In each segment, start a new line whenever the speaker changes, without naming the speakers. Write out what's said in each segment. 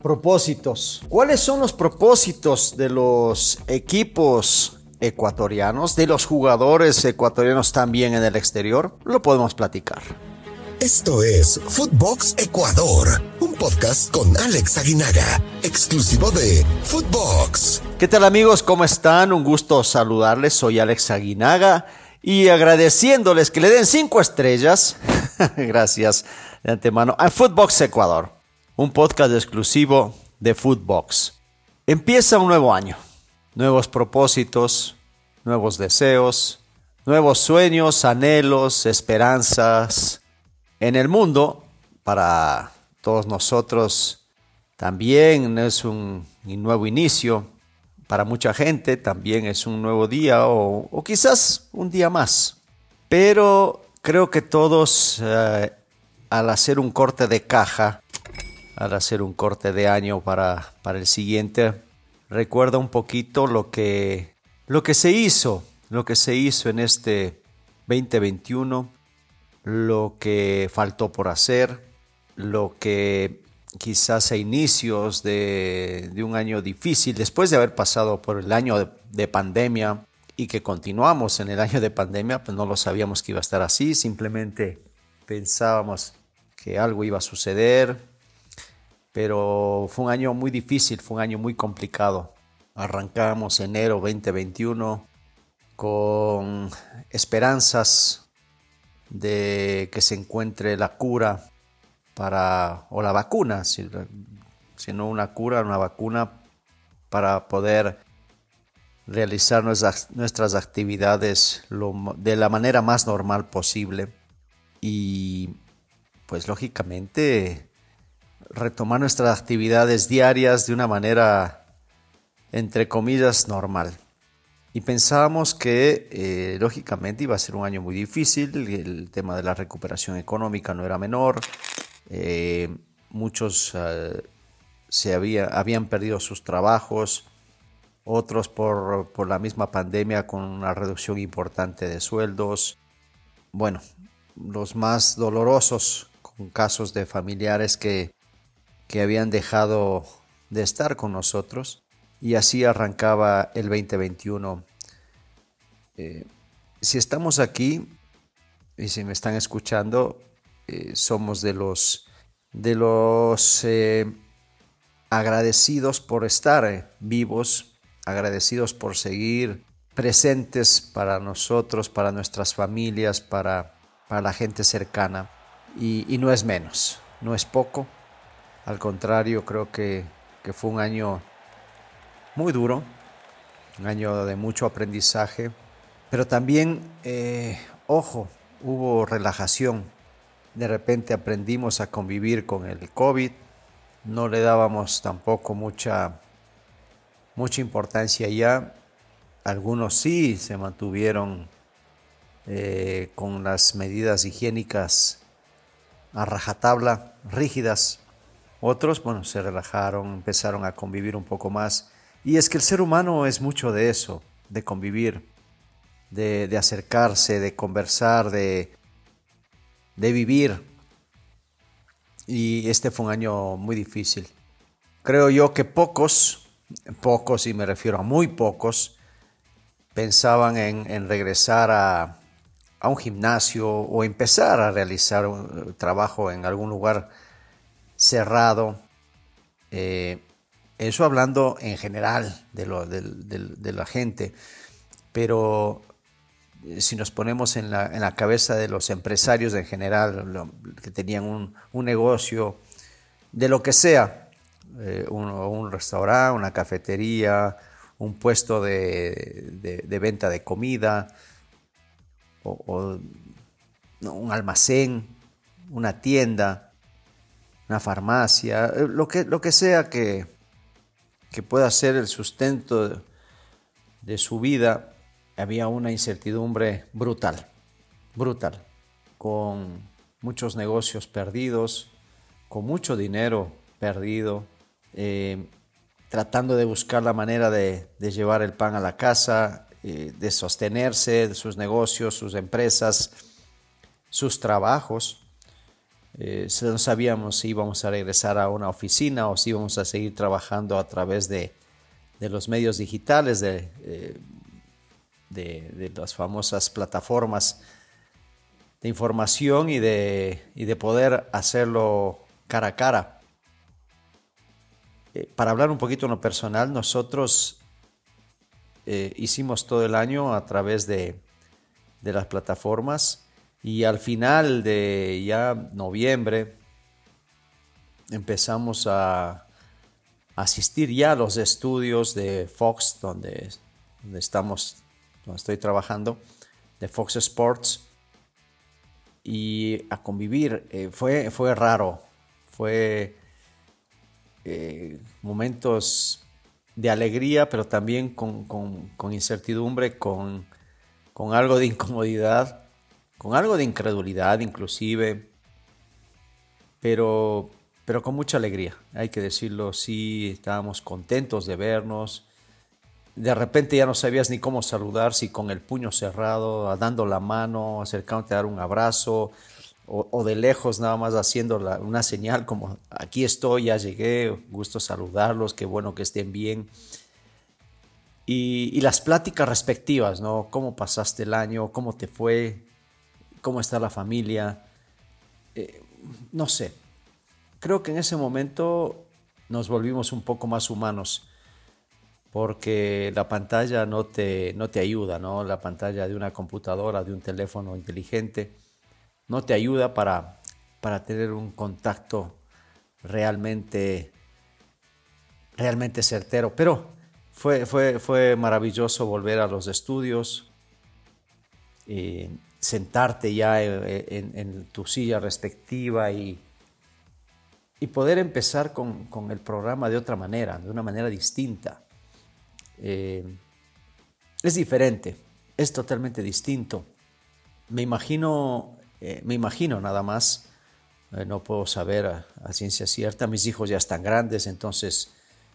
Propósitos. ¿Cuáles son los propósitos de los equipos ecuatorianos, de los jugadores ecuatorianos también en el exterior? Lo podemos platicar.
Esto es Footbox Ecuador, un podcast con Alex Aguinaga, exclusivo de Footbox.
¿Qué tal, amigos? ¿Cómo están? Un gusto saludarles. Soy Alex Aguinaga y agradeciéndoles que le den 5 estrellas, gracias de antemano, a Footbox Ecuador, un podcast exclusivo de Footbox. Empieza un nuevo año, nuevos propósitos, nuevos deseos, nuevos sueños, anhelos, esperanzas. En el mundo, para todos nosotros, también es un nuevo inicio. Para mucha gente también es un nuevo día o quizás un día más. Pero creo que todos, al hacer un corte de caja, al hacer un corte de año para el siguiente, recuerda un poquito lo que se hizo en este 2021, lo que faltó por hacer, lo que quizás a inicios de un año difícil, después de haber pasado por el año de pandemia y que continuamos en el año de pandemia, pues no lo sabíamos que iba a estar así, simplemente pensábamos que algo iba a suceder, pero fue un año muy difícil, fue un año muy complicado. Arrancamos enero 2021 con esperanzas de que se encuentre la cura o la vacuna, si no una cura, una vacuna para poder realizar nuestras actividades de la manera más normal posible y pues lógicamente retomar nuestras actividades diarias de una manera entre comillas normal. Y pensábamos que lógicamente iba a ser un año muy difícil, el tema de la recuperación económica no era menor, muchos habían perdido sus trabajos, otros por la misma pandemia con una reducción importante de sueldos. Bueno, los más dolorosos con casos de familiares que habían dejado de estar con nosotros. Y así arrancaba el 2021. Si estamos aquí y si me están escuchando, somos de los agradecidos por estar vivos, agradecidos por seguir presentes para nosotros, para nuestras familias, para la gente cercana. Y no es menos, no es poco. Al contrario, creo que fue un año muy duro, un año de mucho aprendizaje, pero también, hubo relajación. De repente aprendimos a convivir con el COVID, no le dábamos tampoco mucha importancia ya. Algunos sí se mantuvieron con las medidas higiénicas a rajatabla, rígidas. Otros, se relajaron, empezaron a convivir un poco más. Y es que el ser humano es mucho de eso, de convivir, de acercarse, de conversar, de vivir. Y este fue un año muy difícil. Creo yo que pocos, y me refiero a muy pocos, pensaban en regresar a un gimnasio o empezar a realizar un trabajo en algún lugar cerrado. Eso hablando en general de la gente, pero si nos ponemos en la cabeza de los empresarios en general, que tenían un negocio de lo que sea, un restaurante, una cafetería, un puesto de venta de comida, o un almacén, una tienda, una farmacia, lo que sea que pueda ser el sustento de su vida, había una incertidumbre brutal, con muchos negocios perdidos, con mucho dinero perdido, tratando de buscar la manera de llevar el pan a la casa, de sostenerse, de sus negocios, sus empresas, sus trabajos. No sabíamos si íbamos a regresar a una oficina o si íbamos a seguir trabajando a través de los medios digitales, de las famosas plataformas de información y de poder hacerlo cara a cara. Para hablar un poquito en lo personal, nosotros hicimos todo el año a través de las plataformas y al final de ya noviembre empezamos a asistir ya a los estudios de Fox, donde estoy trabajando, de Fox Sports, y a convivir. Fue raro, fue momentos de alegría, pero también con incertidumbre, con algo de incomodidad, con algo de incredulidad inclusive, pero con mucha alegría, hay que decirlo. Sí, estábamos contentos de vernos. De repente ya no sabías ni cómo saludar, si con el puño cerrado, dando la mano, acercándote a dar un abrazo, o de lejos nada más haciendo una señal como aquí estoy, ya llegué, gusto saludarlos, qué bueno que estén bien. Y las pláticas respectivas, ¿no? ¿Cómo pasaste el año? ¿Cómo te fue? ¿Cómo está la familia? No sé, creo que en ese momento nos volvimos un poco más humanos, porque la pantalla no te ayuda, ¿no? La pantalla de una computadora, de un teléfono inteligente, no te ayuda para tener un contacto realmente, realmente certero. Pero fue maravilloso volver a los estudios, sentarte ya en tu silla respectiva y poder empezar con el programa de otra manera, de una manera distinta. Es diferente, es totalmente distinto. Me imagino nada más, no puedo saber a ciencia cierta. Mis hijos ya están grandes, entonces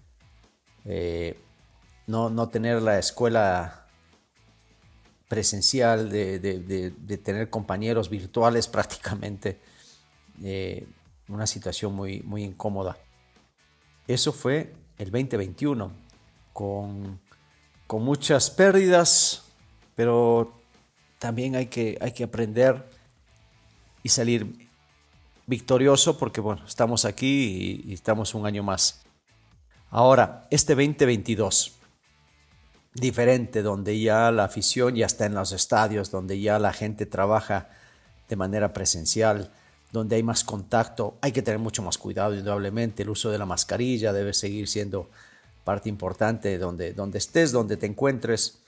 no tener la escuela presencial, de tener compañeros virtuales prácticamente, una situación muy, muy incómoda. Eso fue el 2021, con muchas pérdidas, pero también hay que aprender y salir victorioso, porque bueno, estamos aquí y estamos un año más. Ahora, este 2022, diferente, donde ya la afición ya está en los estadios, donde ya la gente trabaja de manera presencial, donde hay más contacto, hay que tener mucho más cuidado, indudablemente. El uso de la mascarilla debe seguir siendo parte importante donde estés, donde te encuentres.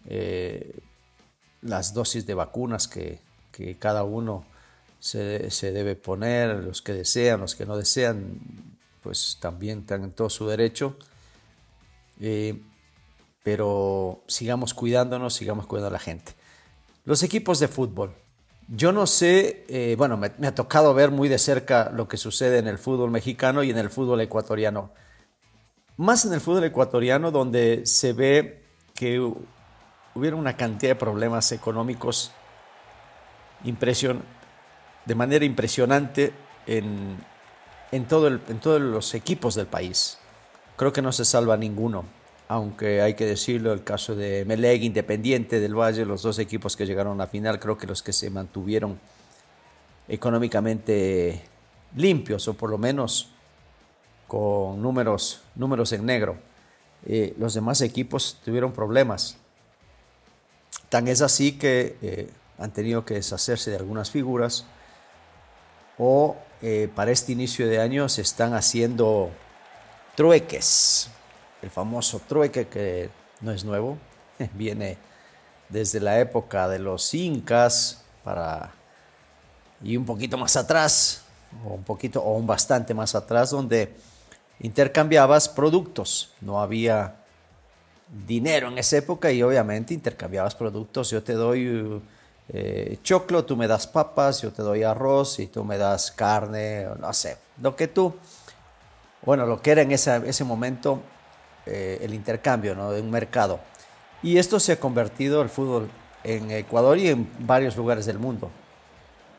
Las dosis de vacunas que cada uno se debe poner, los que desean, los que no desean, pues también están en todo su derecho. Pero sigamos cuidándonos, sigamos cuidando a la gente. Los equipos de fútbol. Yo no sé, bueno, me ha tocado ver muy de cerca lo que sucede en el fútbol mexicano y en el fútbol ecuatoriano. Más en el fútbol ecuatoriano, donde se ve que hubiera una cantidad de problemas económicos de manera impresionante en todos los equipos del país. Creo que no se salva ninguno, aunque hay que decirlo, el caso de Emelec, Independiente del Valle, los dos equipos que llegaron a la final, creo que los que se mantuvieron económicamente limpios, o por lo menos con números en negro. Los demás equipos tuvieron problemas. Tan es así que han tenido que deshacerse de algunas figuras, o para este inicio de año se están haciendo trueques. El famoso trueque, que no es nuevo, viene desde la época de los incas y un poquito más atrás, o un bastante más atrás, donde intercambiabas productos. No había dinero en esa época y obviamente intercambiabas productos. Yo te doy choclo, tú me das papas, yo te doy arroz y tú me das carne, no sé, lo que era en ese momento el intercambio, ¿no? De un mercado. Y esto se ha convertido el fútbol en Ecuador y en varios lugares del mundo.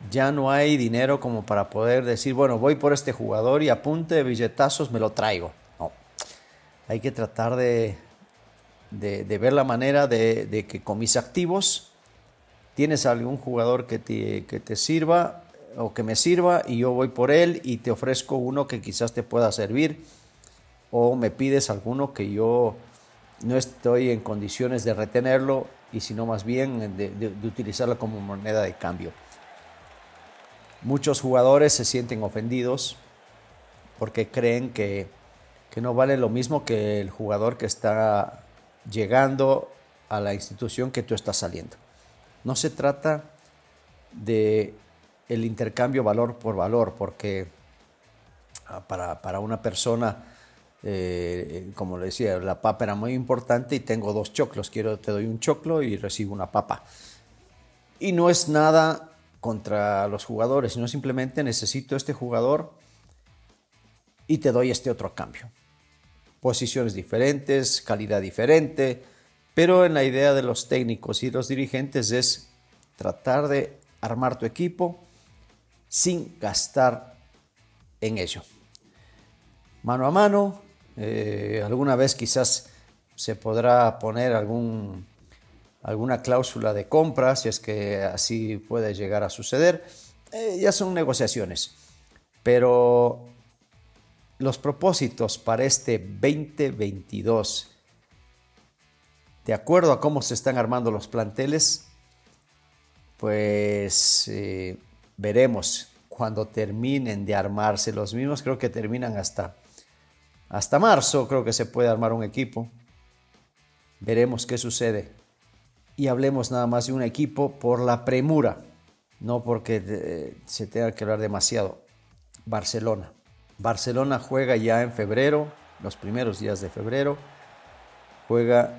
Ya no hay dinero como para poder decir, bueno, voy por este jugador y a punta de billetazos me lo traigo. No, hay que tratar de ver la manera de que con mis activos tienes algún jugador que te sirva o que me sirva y yo voy por él y te ofrezco uno que quizás te pueda servir, o me pides alguno que yo no estoy en condiciones de retenerlo y sino más bien de utilizarlo como moneda de cambio. Muchos jugadores se sienten ofendidos porque creen que no vale lo mismo que el jugador que está llegando a la institución que tú estás saliendo. No se trata de el intercambio valor por valor, porque para una persona, como le decía, la papa era muy importante y tengo 2 choclos, te doy un choclo y recibo una papa. Y no es nada contra los jugadores, sino simplemente necesito este jugador y te doy este otro a cambio. Posiciones diferentes, calidad diferente, pero en la idea de los técnicos y los dirigentes es tratar de armar tu equipo sin gastar en ello. Mano a mano, alguna vez quizás se podrá poner alguna cláusula de compra, si es que así puede llegar a suceder. Ya son negociaciones, pero los propósitos para este 2022, de acuerdo a cómo se están armando los planteles, pues veremos cuando terminen de armarse los mismos. Creo que terminan hasta marzo, creo que se puede armar un equipo. Veremos qué sucede. Y hablemos nada más de un equipo por la premura, no porque se tenga que hablar demasiado. Barcelona juega ya en febrero, los primeros días de febrero, juega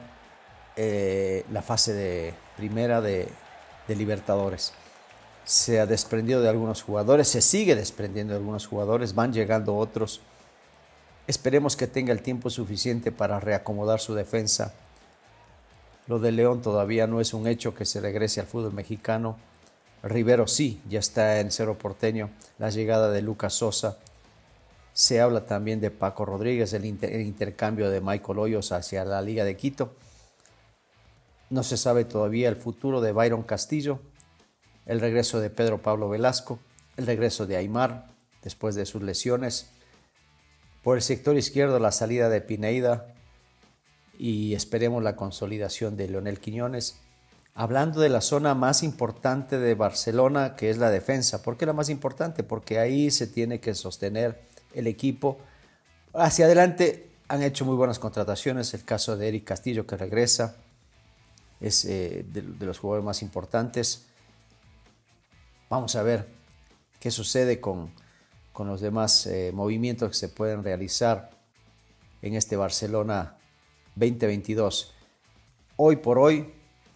la fase primera de Libertadores. Se ha desprendido de algunos jugadores, se sigue desprendiendo de algunos jugadores, van llegando otros. Esperemos que tenga el tiempo suficiente para reacomodar su defensa. Lo de León todavía no es un hecho que se regrese al fútbol mexicano. Rivero sí, ya está en Cerro Porteño. La llegada de Lucas Sosa. Se habla también de Paco Rodríguez, el intercambio de Michael Hoyos hacia la Liga de Quito. No se sabe todavía el futuro de Byron Castillo, el regreso de Pedro Pablo Velasco, el regreso de Aimar después de sus lesiones. Por el sector izquierdo, la salida de Pineda y esperemos la consolidación de Leonel Quiñones. Hablando de la zona más importante de Barcelona, que es la defensa. ¿Por qué la más importante? Porque ahí se tiene que sostener el equipo. Hacia adelante han hecho muy buenas contrataciones. El caso de Eric Castillo, que regresa, es de los jugadores más importantes. Vamos a ver qué sucede con los demás movimientos que se pueden realizar en este Barcelona 2022. Hoy por hoy,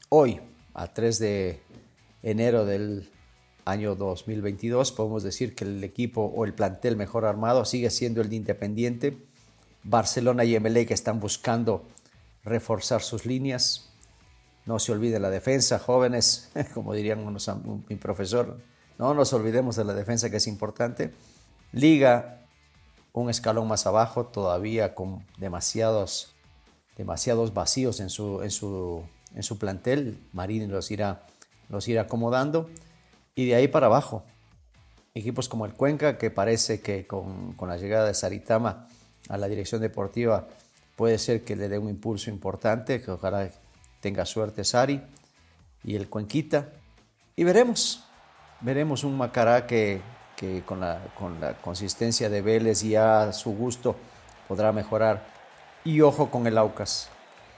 a 3 de enero del año 2022, podemos decir que el equipo o el plantel mejor armado sigue siendo el de Independiente. Barcelona y Emelec están buscando reforzar sus líneas. No se olvide la defensa, jóvenes, como dirían mi profesor, no nos olvidemos de la defensa, que es importante. Liga, un escalón más abajo, todavía con demasiados vacíos en su plantel. Marín los irá acomodando. Y de ahí para abajo, equipos como el Cuenca, que parece que con la llegada de Saritama a la dirección deportiva puede ser que le dé un impulso importante, que ojalá tenga suerte Sari y el Cuenquita. Y veremos un Macará que con la consistencia de Vélez y a su gusto podrá mejorar. Y ojo con el Aucas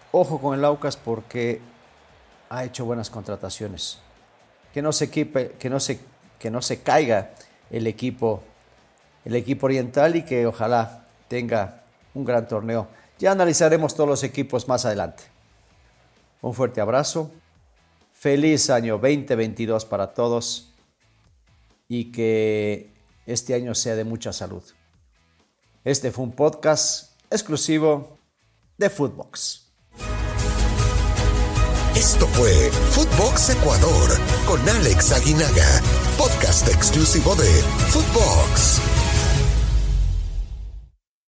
porque ha hecho buenas contrataciones. Que no se caiga el equipo oriental y que ojalá tenga un gran torneo. Ya analizaremos todos los equipos más adelante. Un fuerte abrazo. Feliz año 2022 para todos y que este año sea de mucha salud. Este fue un podcast exclusivo de Footbox.
Esto fue Footbox Ecuador con Alex Aguinaga, podcast exclusivo de Footbox.